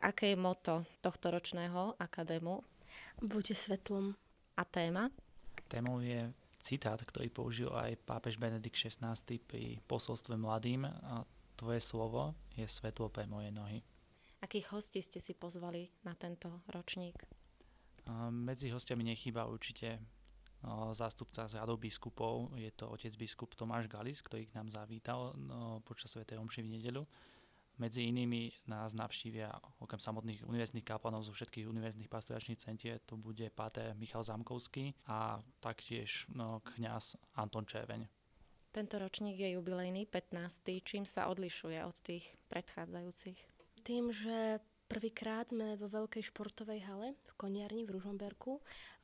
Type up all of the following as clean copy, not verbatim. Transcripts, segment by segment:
Aké je moto tohto ročného akadému? Buďte svetlom. A téma? Témou je citát, ktorý použil aj pápež Benedikt XVI pri posolstve mladým. A tvoje slovo je svetlo pre moje nohy. Akých hostí ste si pozvali na tento ročník? Medzi hostiami nechýba určite zástupca z radov biskupov. Je to otec biskup Tomáš Galis, ktorý k nám zavítal počas svätej omše v nedeľu. Medzi inými nás navštívia okrem samotných univerzitných kaplanov zo všetkých univerzitných pastoračných centier. To bude páter Michal Zamkovský a taktiež kňaz Anton Červeň. Tento ročník je jubilejný, 15. Čím sa odlišuje od tých predchádzajúcich? Tým, že prvýkrát sme vo veľkej športovej hale v Koniarni v Ružomberku,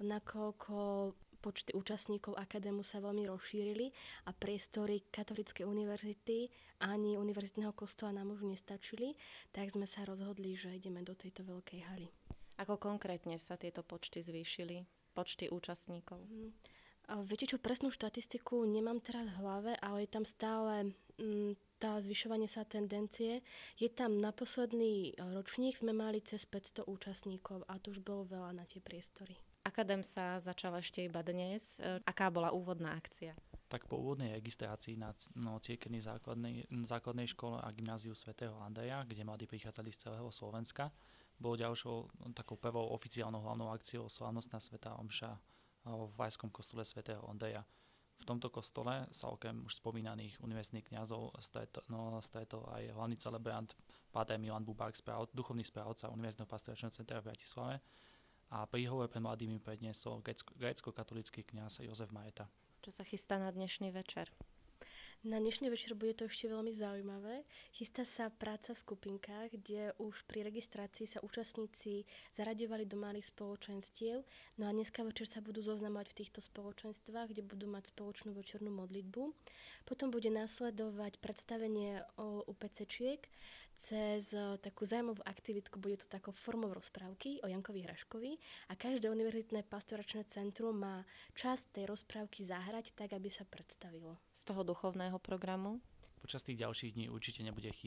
nakoľko počty účastníkov akadému sa veľmi rozšírili a priestory Katolíckej univerzity ani univerzitného kostola nám už nestačili, tak sme sa rozhodli, že ideme do tejto veľkej haly. Ako konkrétne sa tieto počty zvýšili? Počty účastníkov? Viete čo, presnú štatistiku nemám teraz v hlave, ale je tam stále tá zvyšovanie sa tendencie. Je tam na posledný ročník sme mali cez 500 účastníkov a to už bolo veľa na tie priestory. Akadém sa začal ešte iba dnes. Aká bola úvodná akcia? Tak po úvodnej registrácii na cirkevnej základnej škole a gymnáziu svätého Andreja, kde mladí prichádzali z celého Slovenska, bolo ďalšou takou prvou oficiálnou hlavnou akciou slávnostná svätá omša v Vajskom kostole svätého Andreja. V tomto kostole sa okrem už spomínaných univerzitných kňazov stretol aj hlavný celebrant páter Milan Bubák, duchovný správca Univerzitného pastoračného centra v Bratislave, a príhovor pre mladými predniesol grécko-katolícky kňaz Jozef Majeta. Čo sa chystá na dnešný večer? Na dnešný večer bude to ešte veľmi zaujímavé. Chystá sa práca v skupinkách, kde už pri registrácii sa účastníci zaraďovali do malých spoločenstiev. No a dneska večer sa budú zoznamovať v týchto spoločenstvách, kde budú mať spoločnú večernú modlitbu. Potom bude nasledovať predstavenie o UPCčiek cez takú zaujímavú aktivitku. Bude to takou formou rozprávky o Jankovi Hraškovi a každé univerzitné pastoračné centrum má časť tej rozprávky zahrať tak, aby sa predstavilo. Z toho duchovného programu? Počas tých ďalších dní určite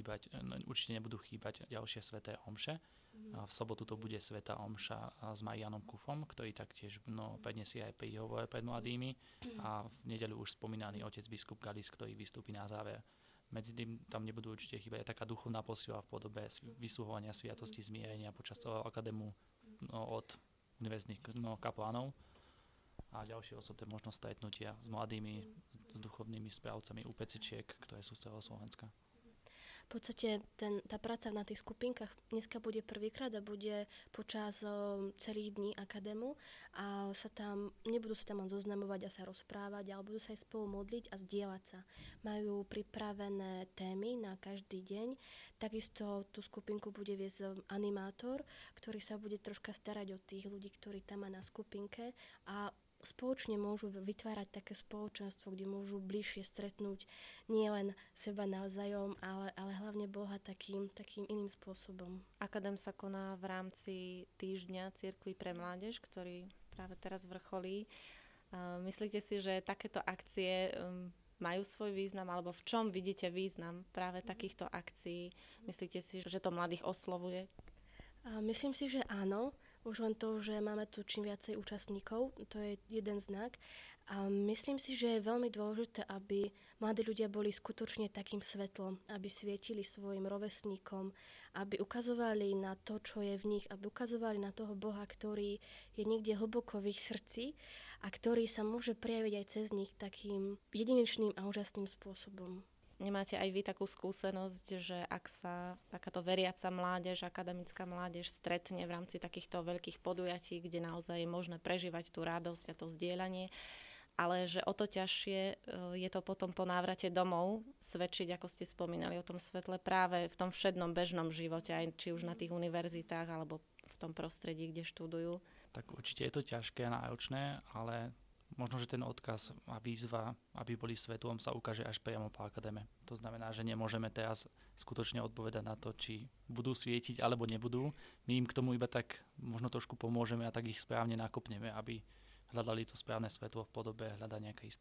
nebudú chýbať ďalšie sväté omše. V sobotu to bude svätá omša s Marianom Kufom, ktorý taktiež predniesie aj príhovor pred mladými, a v nedeľu už spomínaný otec biskup Galis, ktorý vystúpi na záver. Medzi tým tam nebudú určite chýbať aj taká duchovná posila v podobe vysluhovania sviatosti zmierenia počas celého akadému od univerzitných kaplánov a ďalšie osobné možnosť stretnutia s mladými, s duchovnými správcami UPCčiek, ktoré sú z celého Slovenska. V podstate tá práca na tých skupinkách dneska bude prvýkrát a bude počas celých dní akadému a nebudú sa tam len zoznamovať a sa rozprávať, ale budú sa aj spolu modliť a zdieľať sa. Majú pripravené témy na každý deň. Takisto tú skupinku bude viesť animátor, ktorý sa bude troška starať o tých ľudí, ktorí tam má na skupinke, a spoločne môžu vytvárať také spoločenstvo, kde môžu bližšie stretnúť nielen seba navzájom, ale hlavne Boha takým iným spôsobom. Akadém sa koná v rámci týždňa Cirkvi pre mládež, ktorý práve teraz vrcholí. Myslíte si, že takéto akcie majú svoj význam, alebo v čom vidíte význam práve takýchto akcií? Myslíte si, že to mladých oslovuje? Myslím si, že áno. Už len to, že máme tu čím viacej účastníkov, to je jeden znak. A myslím si, že je veľmi dôležité, aby mladí ľudia boli skutočne takým svetlom, aby svietili svojim rovesníkom, aby ukazovali na to, čo je v nich, aby ukazovali na toho Boha, ktorý je niekde hlboko v ich srdci a ktorý sa môže prejaviť aj cez nich takým jedinečným a úžasným spôsobom. Nemáte aj vy takú skúsenosť, že ak sa takáto veriaca mládež, akademická mládež stretne v rámci takýchto veľkých podujatí, kde naozaj je možné prežívať tú radosť a to zdieľanie, ale že o to ťažšie je to potom po návrate domov svedčiť, ako ste spomínali, o tom svetle práve v tom všednom bežnom živote, aj či už na tých univerzitách alebo v tom prostredí, kde študujú? Tak určite je to ťažké a náročné, ale možno, že ten odkaz a výzva, aby boli svetlom, sa ukáže až priamo po akadéme. To znamená, že nemôžeme teraz skutočne odpovedať na to, či budú svietiť alebo nebudú. My im k tomu iba tak možno trošku pomôžeme a tak ich správne nakopneme, aby hľadali to správne svetlo v podobe hľadania Krista.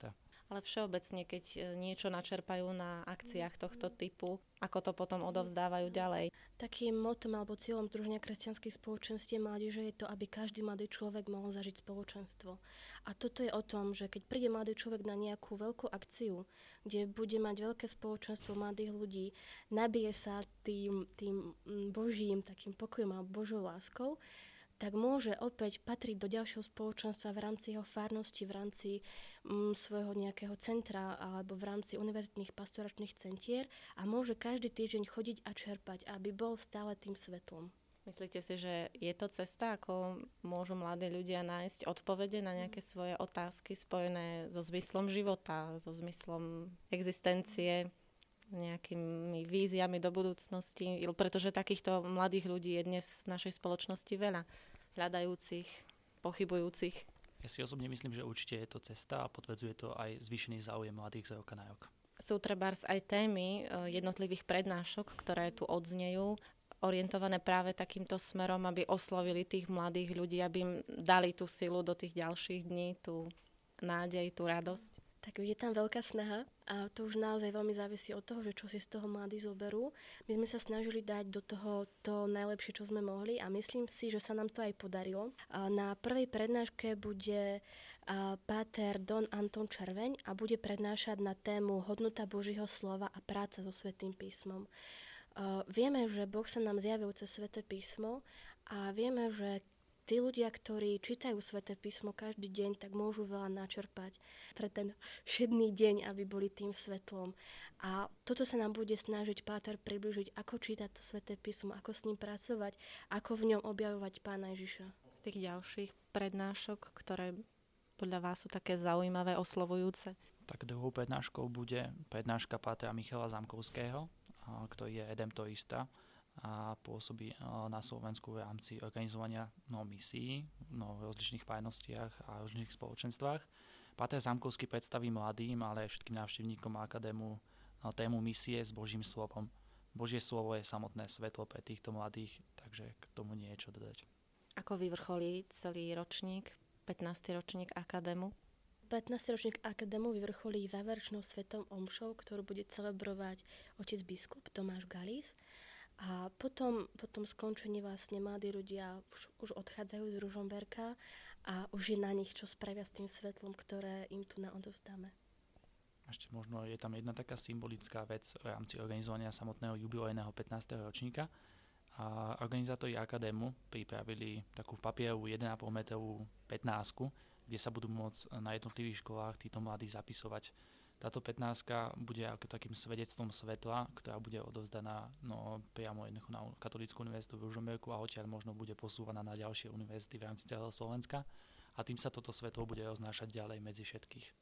ale všeobecne, keď niečo načerpajú na akciách tohto typu, ako to potom odovzdávajú ďalej. Takým motom alebo cieľom Združenia kresťanských spoločenstiev mládeže je to, aby každý mladý človek mohol zažiť spoločenstvo. A toto je o tom, že keď príde mladý človek na nejakú veľkú akciu, kde bude mať veľké spoločenstvo mladých ľudí, nabije sa tým Božím takým pokojom a Božou láskou, tak môže opäť patriť do ďalšieho spoločenstva v rámci jeho farnosti, v rámci svojho nejakého centra alebo v rámci univerzitných pastoračných centier a môže každý týždeň chodiť a čerpať, aby bol stále tým svetlom. Myslíte si, že je to cesta, ako môžu mladí ľudia nájsť odpovede na nejaké svoje otázky spojené so zmyslom života, so zmyslom existencie, nejakými víziami do budúcnosti, pretože takýchto mladých ľudí je dnes v našej spoločnosti veľa, hľadajúcich, pochybujúcich. Ja si osobne myslím, že určite je to cesta a potvrdzuje to aj zvýšený záujem mladých z roka na rok. Sú trebárs aj témy jednotlivých prednášok, ktoré tu odznejú, orientované práve takýmto smerom, aby oslovili tých mladých ľudí, aby im dali tú silu do tých ďalších dní, tú nádej, tú radosť. Tak je tam veľká snaha a to už naozaj veľmi závisí od toho, že čo si z toho mladí zoberú. My sme sa snažili dať do toho to najlepšie, čo sme mohli a myslím si, že sa nám to aj podarilo. Na prvej prednáške bude páter Don Anton Červeň a bude prednášať na tému hodnota Božieho slova a práca so Svätým písmom. Vieme, že Boh sa nám zjavil cez Sväté písmo a vieme, že tí ľudia, ktorí čítajú Sväté písmo každý deň, tak môžu veľa načerpať pre ten všedný deň, aby boli tým svetlom. A toto sa nám bude snažiť páter približiť, ako čítať to Sväté písmo, ako s ním pracovať, ako v ňom objavovať Pána Ježiša. Z tých ďalších prednášok, ktoré podľa vás sú také zaujímavé, oslovujúce? Tak druhou prednáškou bude prednáška pátra Michala Zamkovského, ktorý je redemptorista a pôsobí na Slovensku v rámci organizovania misií v rozličných farnostiach a rozličných spoločenstvách. Páter Zamkovský predstaví mladým, ale aj všetkým návštevníkom akadému tému misie s Božím slovom. Božie slovo je samotné svetlo pre týchto mladých, takže k tomu niečo dodať. Ako vyvrcholí celý ročník, 15. ročník akadému? 15. ročník akadému vyvrcholí záverečnou svetou omšou, ktorú bude celebrovať otec biskup Tomáš Galis. A potom skončení vlastne mladí ľudia už odchádzajú z Ružomberka a už je na nich, čo spravia s tým svetlom, ktoré im tu odovzdáme. Ešte možno je tam jedna taká symbolická vec v rámci organizovania samotného jubilejného 15. ročníka. A organizátori akadému pripravili takú papierovú 1,5 metrovú 15, kde sa budú môcť na jednotlivých školách títo mladí zapisovať. Táto 15 bude ako takým svedectvom svetla, ktorá bude odovzdaná priamo na Katolícku univerzitu v Ružomberku a odtiaľ možno bude posúvaná na ďalšie univerzity v rámci celého Slovenska a tým sa toto svetlo bude roznášať ďalej medzi všetkých.